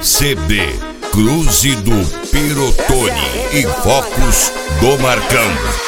CD Cruze do Pirotone e Focos do Marcão.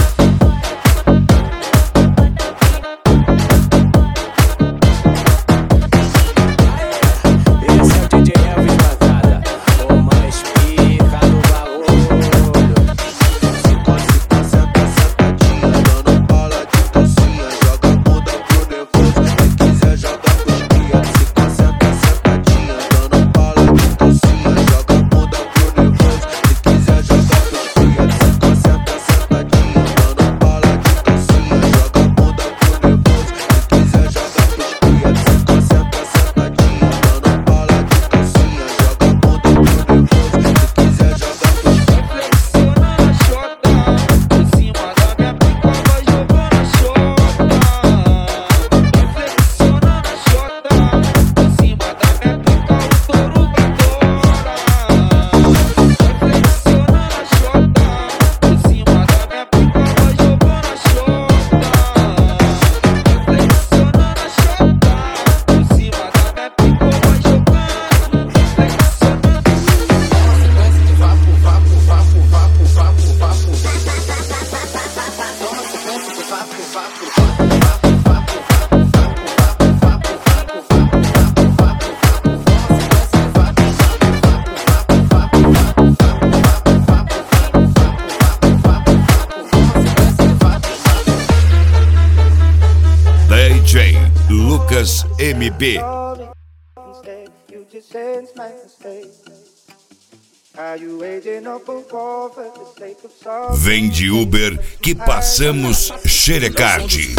DJ Lucas MB. Vem de Uber que passamos xerecard.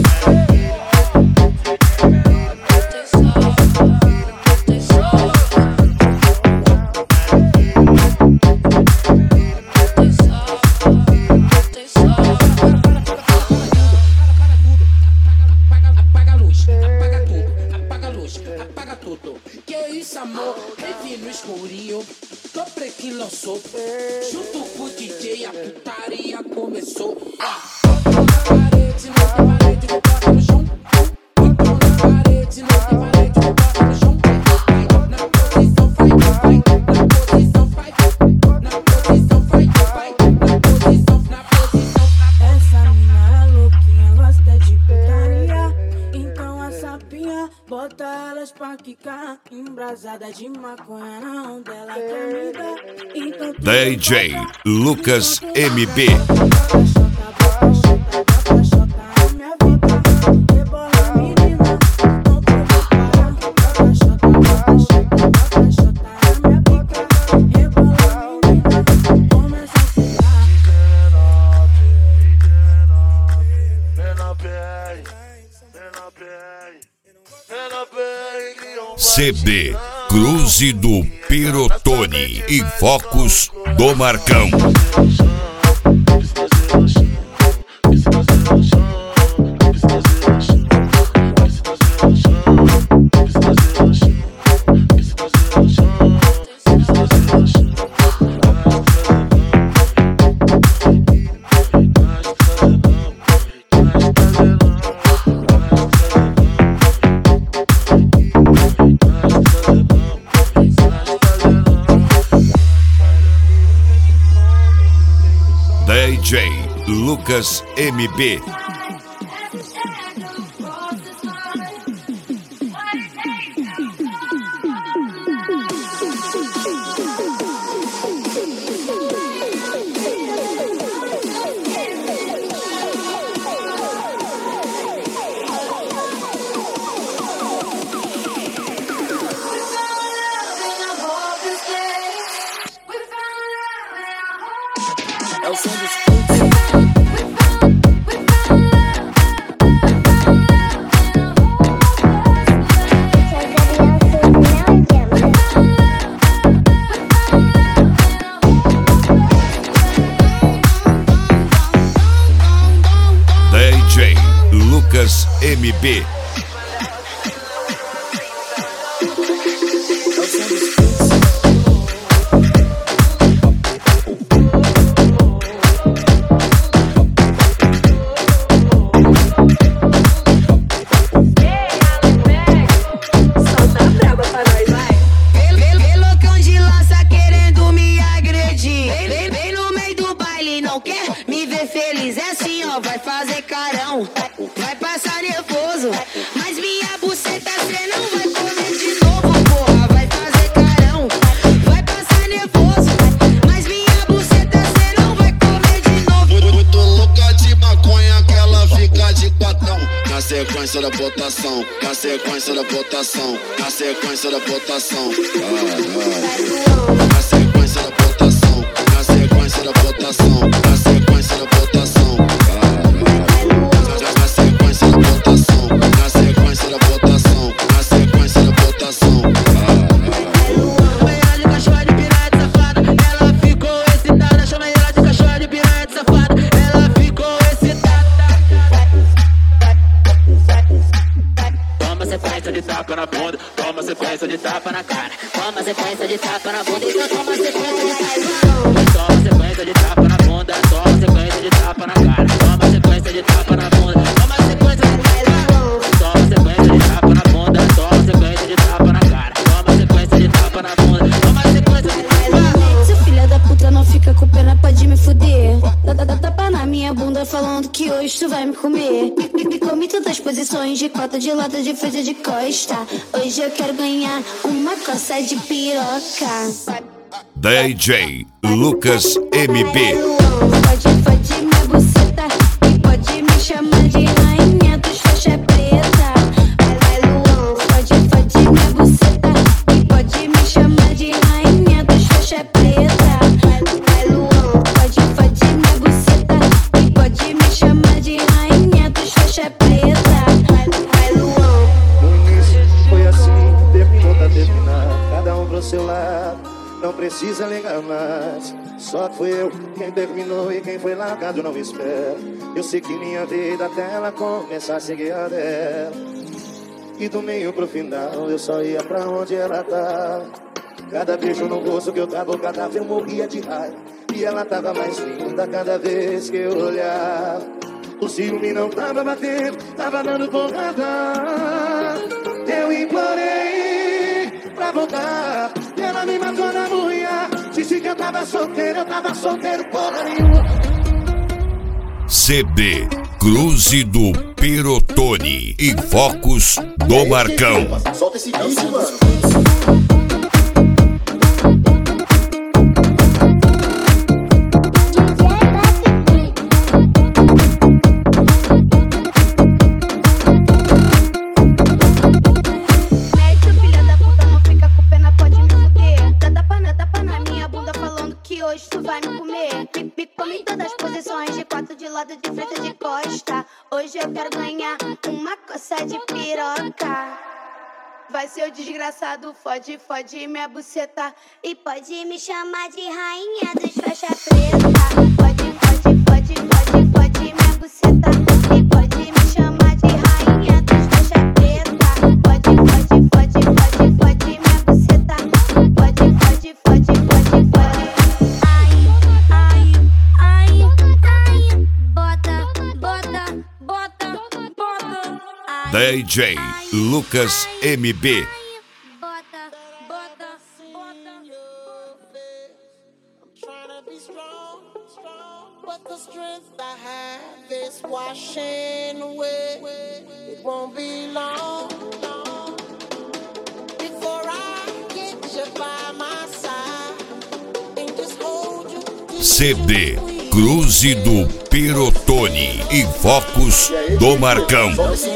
Apaga tudo, que isso amor, vive no escurinho, tô pretinho lançou, junto com o DJ a putaria começou. Bota na parede, não tem parede, bota no chão. Bota na parede, não tem parede, bota no chão. Na posição vai, na posição vai, na posição vai, na posição, na posição. Essa mina é louquinha, gosta de putaria, então a sapinha bota elas pra quicar, embrasada de maconha na onda, ela quer me dar. Então DJ Lucas MB. CD Cruze do Pirotone e Focos do Marcão. DJ Lucas MB. É o som dos DJ Lucas MB. Solta a braba pra nós, vai. sequência da votação, na sequência da votação, na sequência da votação. Na sequência da votação, na sequência da votação, na sequência da votação. Na sequência da votação, na sequência da votação, na sequência da votação. Chama ela de cachorro de piranha safada, ela ficou excitada. Chama ela de cachorro de piranha safada, ela ficou excitada. Toma sequência de tapa na bunda, toma sequência de tapa na cara, toma sequência de tapa na bunda, então toma sequência de tapa. Toma sequência de tapa na bunda, toma sequência de tapa na cara, toma sequência de tapa na bunda, toma sequência de tapa. Toma sequência de tapa na bunda, toma sequência de tapa na cara, toma sequência de tapa na bunda, toma sequência de tapa. Seu filho da puta não fica com pena, pode me fuder. Dá tapa na minha bunda falando que hoje tu vai me comer. Me comi todas as posições, de quatro, de lado, de frente, de costa. Hoje eu quero ganhar uma coça de piroca. DJ Lucas MB. Pode me buceta e pode me chamar de rainha dos faixa preta. Vai Luan, pode me buceta e pode me chamar de rainha dos faixa preta. Vai Luan, pode me buceta e pode me chamar de rainha dos faixa preta. Vai Luan. No início foi assim, terminou, tá terminado, cada um pro seu lado. Não precisa ligar mais. Só que fui eu quem terminou e quem foi largado não espera. Eu segui minha vida até ela começar a seguir a dela. E do meio pro final eu só ia pra onde ela tá. Cada beijo no rosto que eu dava, cada vez eu morria de raiva. E ela tava mais linda cada vez que eu olhava. O ciúme não tava batendo, tava dando porrada. Eu implorei pra voltar, e ela me matou na unha. Disse que eu tava solteiro, porra nenhuma. CD Cruze do Pirotone e Focos do Marcão. Solta esse beat, mano. Hoje tu vai me comer. Me come em todas as posições, de quatro, de lado, de frente, de costa. Hoje eu quero ganhar uma coça de piroca. Vai ser o desgraçado, fode minha buceta e pode me chamar de rainha dos faixa preta. Pode minha buceta e pode me chamar de rainha dos faixa preta. Pode minha buceta, pode. DJ Lucas MB. But the strength I have is washing away. It won't be long before I get you by my side and just hold you. CD Cruze do Pirotone e Focos do Marcão.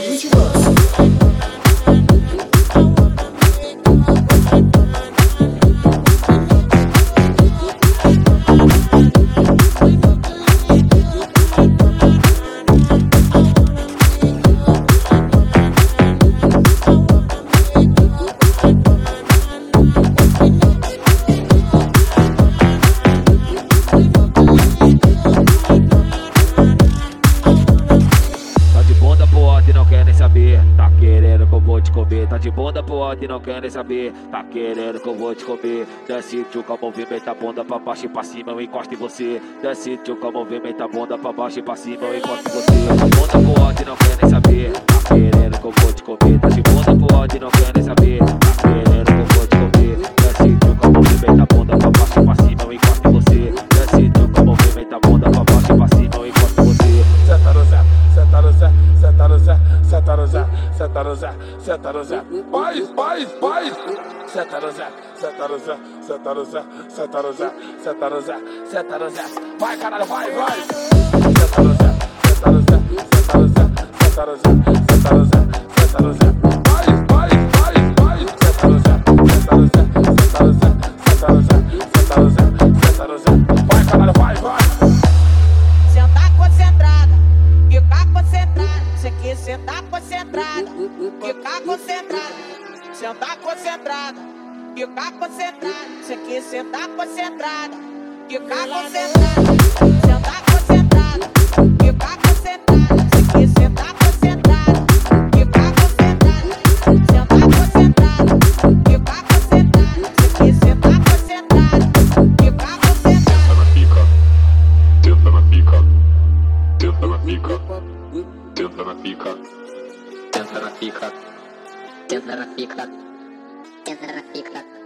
Tá de bunda pro alto e não quer nem saber. Tá querendo que eu vou te comer. Desce tchuca, movimenta a bunda pra baixo e pra cima, eu encosto em você. Desce tchuca, movimenta a bunda pra baixo e pra cima, eu encosto em você. Tá de bunda pro alto e não quer nem saber. Tá querendo que eu vou te comer. Tá de bunda pro alto e não quer nem saber. Tá querendo que eu vou te comer. Desce tchuca, movimenta a bunda pra baixo e pra cima, eu encosto em você. Desce tchuca, movimenta a bunda pra baixo e pra cima, eu encosto em você. Senta no Zé, senta no Zé, senta no Zé, senta no Zé, senta no Zé, senta no Zé. Vai! Senta no Zé, senta no Zé, senta no Zé, senta no Zé, senta no Zé, senta no Zé. Vai, caralho, vai! Senta no Zé, senta no Zé, senta no Zé, senta Sentar concentrada, ficar concentrada. Sentar concentrada, ficar concentrada. Você quer sentar concentrada, ficar concentrada. Sentar concentrada, ficar concentrada. Você quer sentar concentrada, ficar concentrada. Sentar concentrada, ficar concentrada. Você quer sentar concentrada, ficar concentrada. Tenta na pica, tenta na pica. Tenta na pica, tenta na pica, tenta na pica, tenta na pica.